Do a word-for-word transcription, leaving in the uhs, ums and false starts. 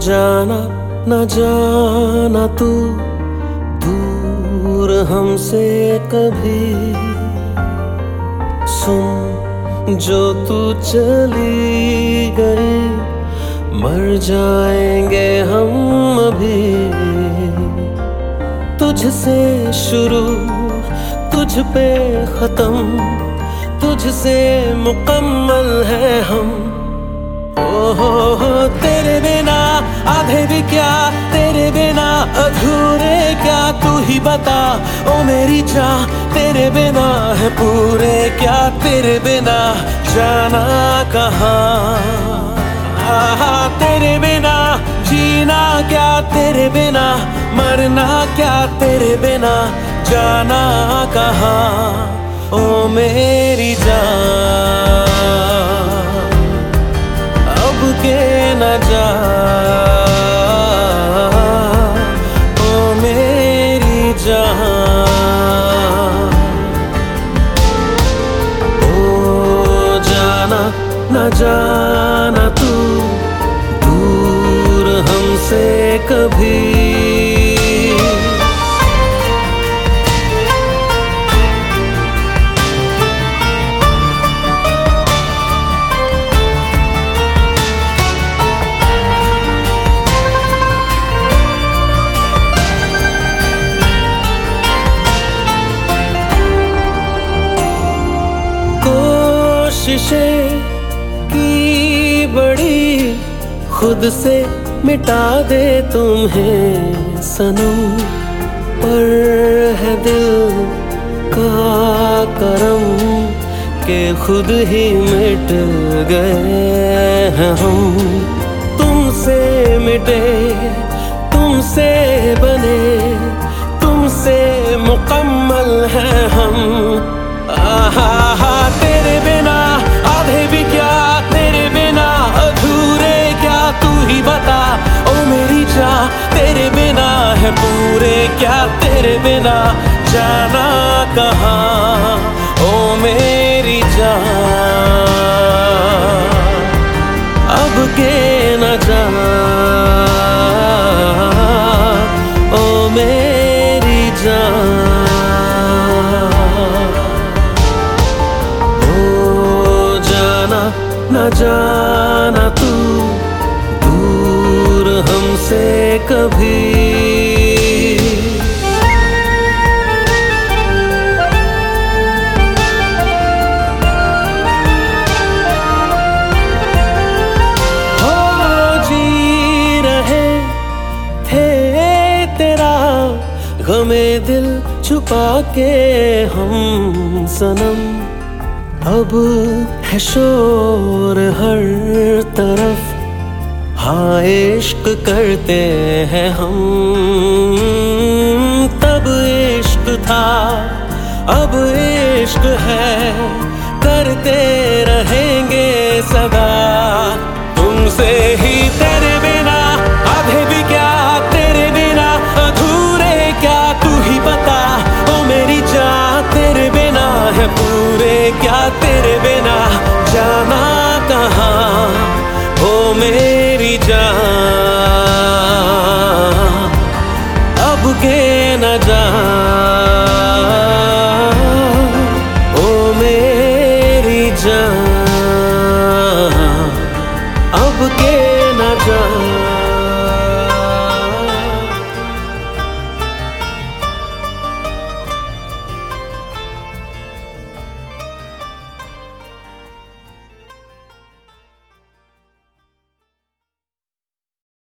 जाना न जाना तू दूर हमसे कभी। सुन जो तू चली गई, मर जाएंगे हम अभी। तुझसे शुरू तुझ पे खत्म, तुझसे मुकम्मल है हम। ओहो हो तेरे बिना आधे भी क्या, तेरे बिना अधूरे क्या, तू ही बता ओ मेरी चाह। तेरे बिना है पूरे क्या, तेरे बिना जाना कहाँ। तेरे बिना जीना क्या, तेरे बिना मरना क्या, तेरे बिना जाना कहाँ। ओ मेरी जान अब के न जा, ओ मेरी जान। ओ जाना न जाना तू दूर हमसे कभी। कोशिशें की बड़ी खुद से मिटा दे तुम्हें सनम, पर है दिल का करम के खुद ही मिट गए हैं हम। तुमसे मिटे तुमसे बने, तुमसे मुकम्मल हैं हम। आहा तेरे बिना आधे भी क्या, तेरे बिना अधूरे क्या, तू ही बता ओ मेरी चाह। तेरे बिना है पूरे क्या, तेरे बिना जाना कहाँ। ओ मेरी जान अब के न जा, ओ मेरी जान। न जाना तू दूर हमसे कभी। हो जी रहे थे तेरा गमे दिल छुपा के हम सनम। अब है शोर हर तरफ, हाँ इश्क करते हैं हम। तब इश्क था अब इश्क है, करते रहेंगे सदा तुमसे ही। तेरे बिना आधे भी क्या, तेरे बिना अधूरे क्या, तू ही बता ओ मेरी जान। तेरे बिना है पूरे क्या, तेरे बिना जाना कहाँ। ओ मेरी जान अब के न जा, ओ मेरी जान अब के न जा।